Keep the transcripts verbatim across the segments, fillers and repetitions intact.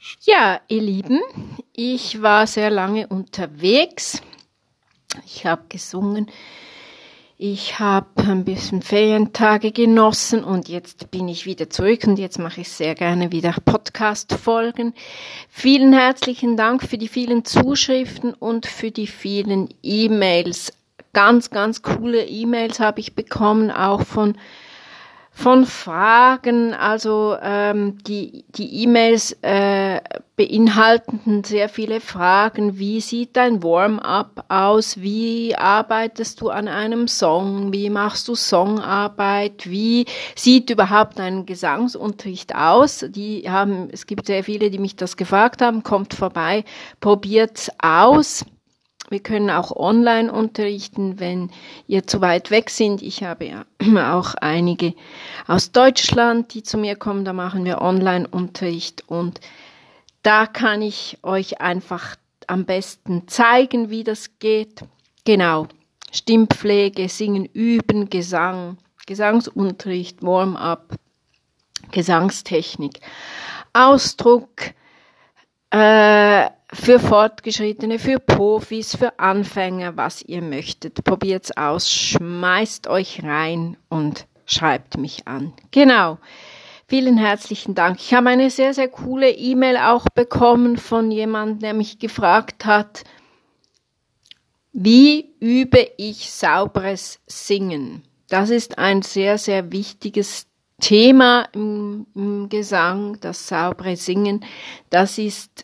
Ja, ihr Lieben, ich war sehr lange unterwegs. Ich habe gesungen, ich habe ein bisschen Ferientage genossen und jetzt bin ich wieder zurück und jetzt mache ich sehr gerne wieder Podcast-Folgen. Vielen herzlichen Dank für die vielen Zuschriften und für die vielen E-Mails. Ganz, ganz coole E-Mails habe ich bekommen, auch von Von Fragen, also ähm, die die E-Mails äh, beinhalteten sehr viele Fragen. Wie sieht dein Warm-up aus? Wie arbeitest du an einem Song? Wie machst du Songarbeit? Wie sieht überhaupt ein Gesangsunterricht aus? Die haben, es gibt sehr viele, die mich das gefragt haben. Kommt vorbei, probiert's aus. Wir können auch online unterrichten, wenn ihr zu weit weg sind. Ich habe ja auch einige aus Deutschland, die zu mir kommen. Da machen wir Online-Unterricht und da kann ich euch einfach am besten zeigen, wie das geht. Genau, Stimmpflege, Singen, Üben, Gesang, Gesangsunterricht, Warm-up, Gesangstechnik, Ausdruck, äh, für Fortgeschrittene, für Profis, für Anfänger, was ihr möchtet. Probiert's aus, schmeißt euch rein und schreibt mich an. Genau. Vielen herzlichen Dank. Ich habe eine sehr, sehr coole E-Mail auch bekommen von jemandem, der mich gefragt hat, wie übe ich sauberes Singen? Das ist ein sehr, sehr wichtiges Thema im, im Gesang, das saubere Singen. Das ist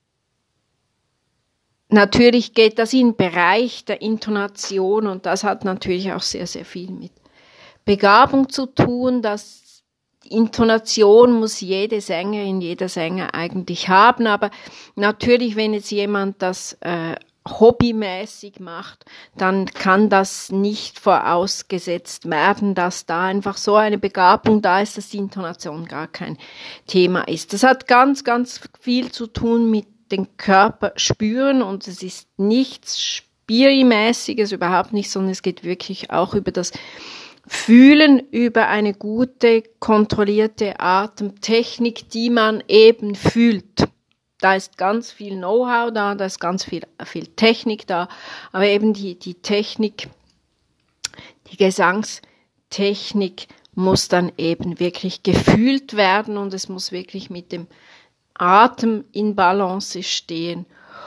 Natürlich geht das in den Bereich der Intonation und das hat natürlich auch sehr, sehr viel mit Begabung zu tun. Das Intonation muss jede Sängerin, jeder Sänger eigentlich haben, aber natürlich, wenn jetzt jemand das äh, hobbymäßig macht, dann kann das nicht vorausgesetzt werden, dass da einfach so eine Begabung da ist, dass die Intonation gar kein Thema ist. Das hat ganz, ganz viel zu tun mit den Körper spüren und es ist nichts Spiri-mäßiges, überhaupt nicht, sondern es geht wirklich auch über das Fühlen, über eine gute, kontrollierte Atemtechnik, die man eben fühlt. Da ist ganz viel Know-how da, da ist ganz viel, viel Technik da, aber eben die, die Technik, die Gesangstechnik muss dann eben wirklich gefühlt werden und es muss wirklich mit dem Atem in Balance stehen.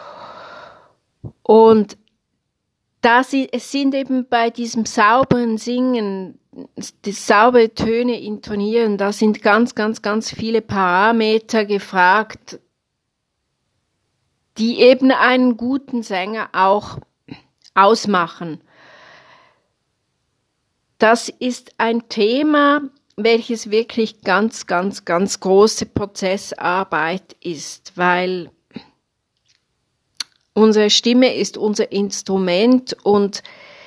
Und das, es sind eben bei diesem sauberen Singen, die saubere Töne intonieren, da sind ganz, ganz, ganz viele Parameter gefragt, die eben einen guten Sänger auch ausmachen. Das ist ein Thema, welches wirklich ganz, ganz, ganz große Prozessarbeit ist, weil unsere Stimme ist unser Instrument und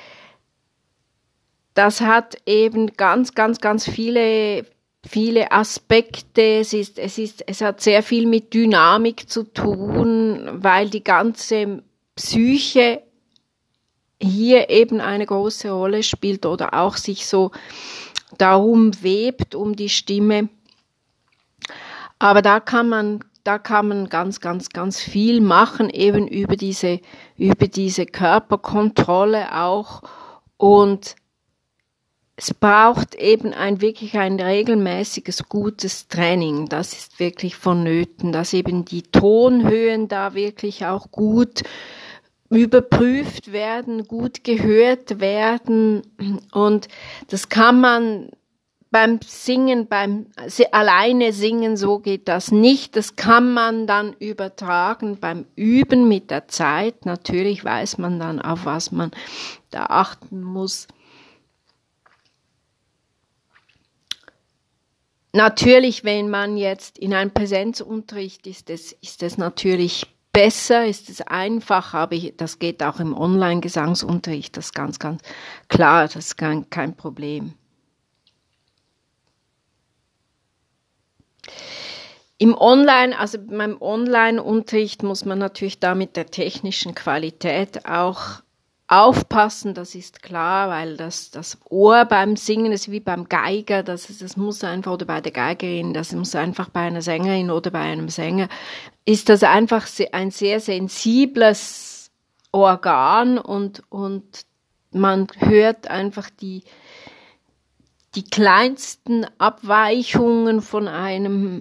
das hat eben ganz, ganz, ganz viele, viele Aspekte. Es ist, es ist, es hat sehr viel mit Dynamik zu tun, weil die ganze Psyche hier eben eine große Rolle spielt oder auch sich so darum webt, um die Stimme. Aber da kann man, da kann man ganz, ganz, ganz viel machen, eben über diese, über diese Körperkontrolle auch. Und es braucht eben ein wirklich ein regelmäßiges, gutes Training. Das ist wirklich vonnöten, dass eben die Tonhöhen da wirklich auch gut überprüft werden, gut gehört werden und das kann man beim Singen, beim alleine Singen, so geht das nicht. Das kann man dann übertragen beim Üben mit der Zeit. Natürlich weiß man dann, auf was man da achten muss. Natürlich, wenn man jetzt in einem Präsenzunterricht ist, das, ist es natürlich besser, ist es einfacher, aber das geht auch im Online-Gesangsunterricht, das ist ganz, ganz klar, das ist kein, kein Problem. Im Online, also beim Online-Unterricht muss man natürlich da mit der technischen Qualität auch aufpassen, das ist klar, weil das, das Ohr beim Singen ist wie beim Geiger, das, das muss einfach, oder bei der Geigerin, das muss einfach bei einer Sängerin oder bei einem Sänger, ist das einfach ein sehr sensibles Organ und, und man hört einfach die, die kleinsten Abweichungen von einem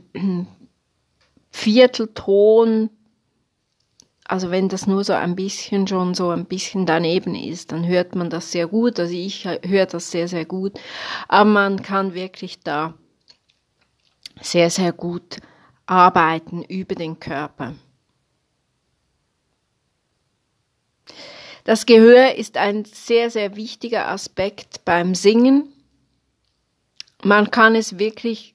Viertelton. Also wenn das nur so ein bisschen schon so ein bisschen daneben ist, dann hört man das sehr gut. Also ich höre das sehr, sehr gut. Aber man kann wirklich da sehr, sehr gut arbeiten über den Körper. Das Gehör ist ein sehr, sehr wichtiger Aspekt beim Singen. Man kann es wirklich,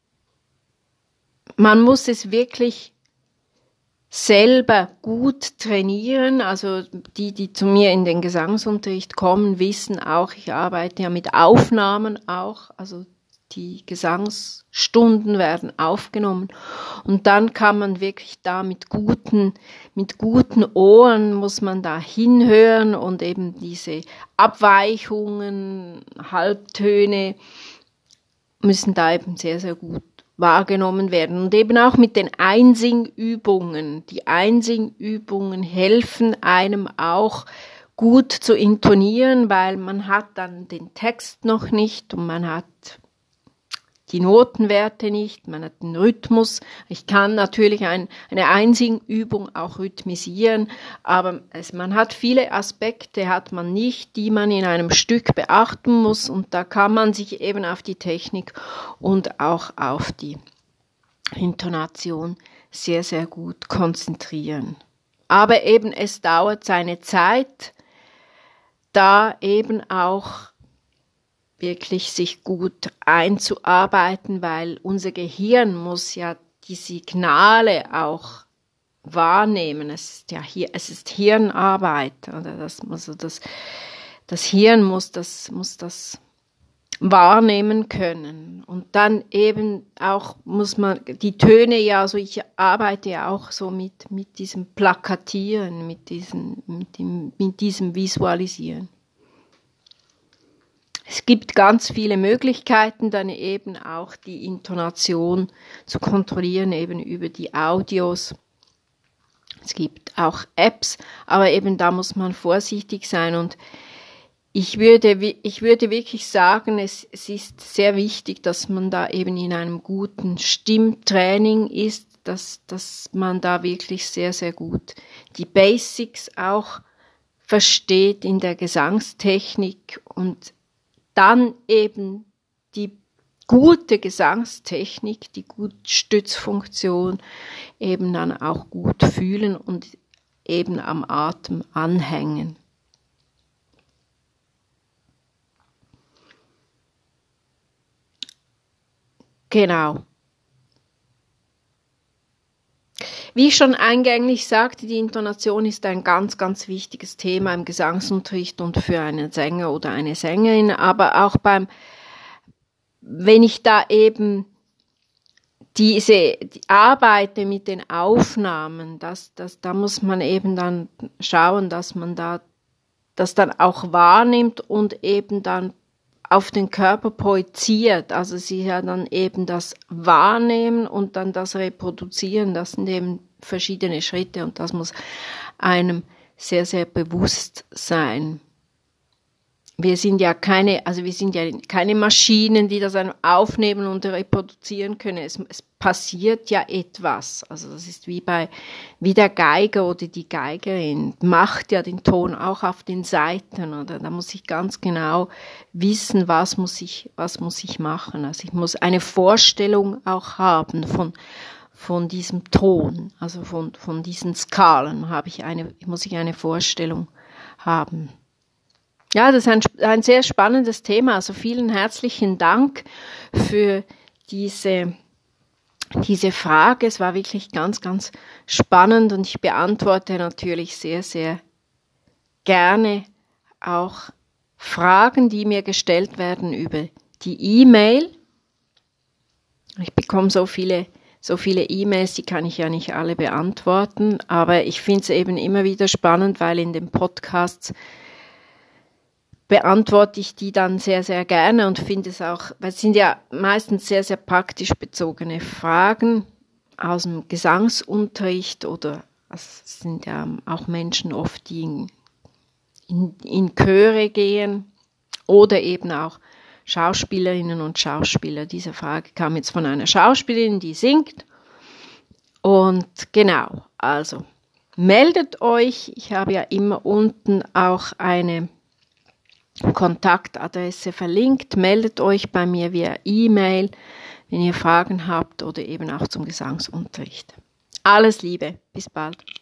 man muss es wirklich selber gut trainieren. Also die, die zu mir in den Gesangsunterricht kommen, wissen auch, ich arbeite ja mit Aufnahmen auch, also die Gesangsstunden werden aufgenommen und dann kann man wirklich da mit guten, mit guten Ohren muss man da hinhören und eben diese Abweichungen, Halbtöne müssen da eben sehr, sehr gut wahrgenommen werden. Und eben auch mit den Einsingübungen. Die Einsingübungen helfen einem auch gut zu intonieren, weil man hat dann den Text noch nicht und man hat die Notenwerte nicht, man hat den Rhythmus. Ich kann natürlich ein, eine Einsingübung auch rhythmisieren, aber es, man hat viele Aspekte, hat man nicht, die man in einem Stück beachten muss und da kann man sich eben auf die Technik und auch auf die Intonation sehr, sehr gut konzentrieren. Aber eben es dauert seine Zeit, da eben auch wirklich sich gut einzuarbeiten, weil unser Gehirn muss ja die Signale auch wahrnehmen. Es ist ja hier, es ist Hirnarbeit, oder das, also das, das Hirn muss das, muss das wahrnehmen können. Und dann eben auch muss man die Töne ja, also ich arbeite ja auch so mit, mit diesem Plakatieren, mit diesem, mit dem, mit diesem Visualisieren. Es gibt ganz viele Möglichkeiten, dann eben auch die Intonation zu kontrollieren, eben über die Audios. Es gibt auch Apps, aber eben da muss man vorsichtig sein und ich würde, ich würde wirklich sagen, es, es ist sehr wichtig, dass man da eben in einem guten Stimmtraining ist, dass, dass man da wirklich sehr, sehr gut die Basics auch versteht in der Gesangstechnik und dann eben die gute Gesangstechnik, die gute Stützfunktion eben dann auch gut fühlen und eben am Atem anhängen. Genau. Wie ich schon eingänglich sagte, die Intonation ist ein ganz, ganz wichtiges Thema im Gesangsunterricht und für einen Sänger oder eine Sängerin, aber auch beim, wenn ich da eben diese die arbeite mit den Aufnahmen, das, das, da muss man eben dann schauen, dass man da das dann auch wahrnimmt und eben dann auf den Körper projiziert, also sie ja dann eben das Wahrnehmen und dann das Reproduzieren, das sind eben verschiedene Schritte und das muss einem sehr, sehr bewusst sein. Wir sind ja keine, also wir sind ja keine Maschinen, die das aufnehmen und reproduzieren können. Es, es passiert ja etwas. Also das ist wie bei, wie der Geiger oder die Geigerin macht ja den Ton auch auf den Saiten, oder? Da muss ich ganz genau wissen, was muss ich, was muss ich machen. Also ich muss eine Vorstellung auch haben von, von diesem Ton, also von, von diesen Skalen habe ich eine, muss ich eine Vorstellung haben. Ja, das ist ein, ein sehr spannendes Thema. Also vielen herzlichen Dank für diese, diese Frage. Es war wirklich ganz, ganz spannend und ich beantworte natürlich sehr, sehr gerne auch Fragen, die mir gestellt werden über die E-Mail. Ich bekomme so viele, so viele E-Mails, die kann ich ja nicht alle beantworten, aber ich finde es eben immer wieder spannend, weil in den Podcasts beantworte ich die dann sehr, sehr gerne und finde es auch, weil es sind ja meistens sehr, sehr praktisch bezogene Fragen aus dem Gesangsunterricht oder es sind ja auch Menschen oft, die in, in, in Chöre gehen oder eben auch Schauspielerinnen und Schauspieler. Diese Frage kam jetzt von einer Schauspielerin, die singt. Und genau, also meldet euch. Ich habe ja immer unten auch eine Kontaktadresse verlinkt. Meldet euch bei mir via E-Mail, wenn ihr Fragen habt oder eben auch zum Gesangsunterricht. Alles Liebe, bis bald.